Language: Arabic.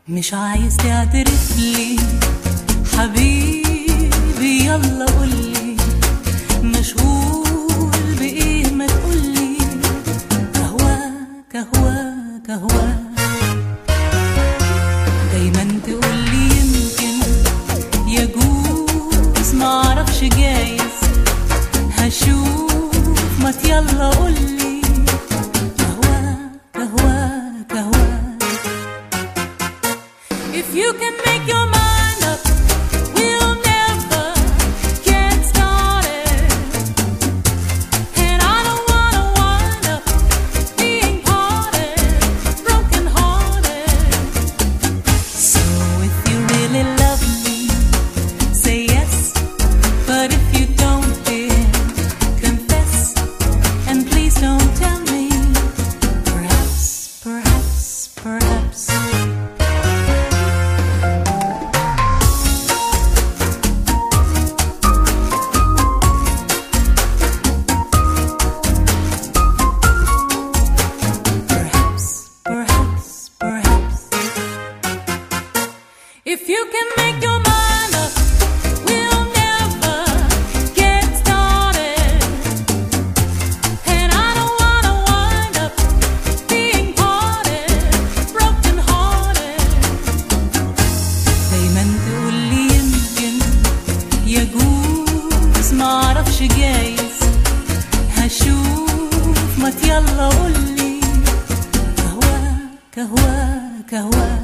مش عايز تعترف لي حبيبي، يلا قولي مشغول بإيه ما تقولي. أهواك أهواك أهواك دايما تقولي يمكن يجوز معرفش جايز هشوف ما يلا قولي. أهواك أهواك أهواك If you can make your mind up, we'll never get started. And I don't wanna wind up being parted, broken hearted. So if you really love me, say yes. But if you don't, dear, confess. And please don't tell me, perhaps, perhaps, perhaps. If you can make your mind up, we'll never get started. And I don't wanna wind up being parted, broken hearted. دايما تقولي يمكن يجوز معرفش جايز هشوف ما يلا قولي. أهواك أهواك أهواك